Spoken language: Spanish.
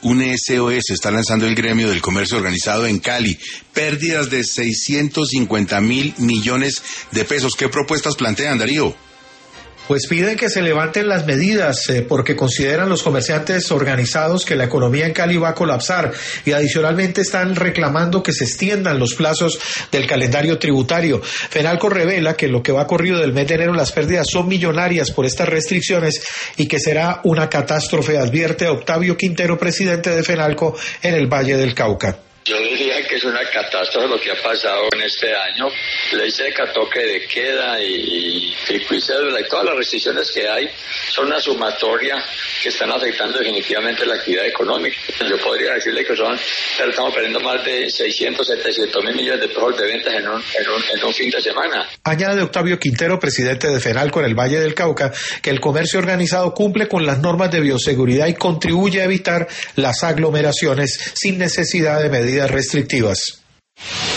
Un SOS está lanzando el gremio del comercio organizado en Cali. Pérdidas de 650.000 millones de pesos. ¿Qué propuestas plantean, Darío? Pues piden que se levanten las medidas porque consideran los comerciantes organizados que la economía en Cali va a colapsar y adicionalmente están reclamando que se extiendan los plazos del calendario tributario. Fenalco revela que en lo que va corrido del mes de enero las pérdidas son millonarias por estas restricciones y que será una catástrofe, advierte Octavio Quintero, presidente de Fenalco en el Valle del Cauca. Yo diría que es una catástrofe lo que ha pasado en este año. Ley seca, toque de queda y pico y cédula y todas las restricciones que hay son una sumatoria que están afectando definitivamente la actividad económica. Yo podría decirle que estamos perdiendo más de 600, 700 mil millones de pesos de ventas en un fin de semana. Añade Octavio Quintero, presidente de Fenalco en el Valle del Cauca, que el comercio organizado cumple con las normas de bioseguridad y contribuye a evitar las aglomeraciones sin necesidad de medidas restrictivas.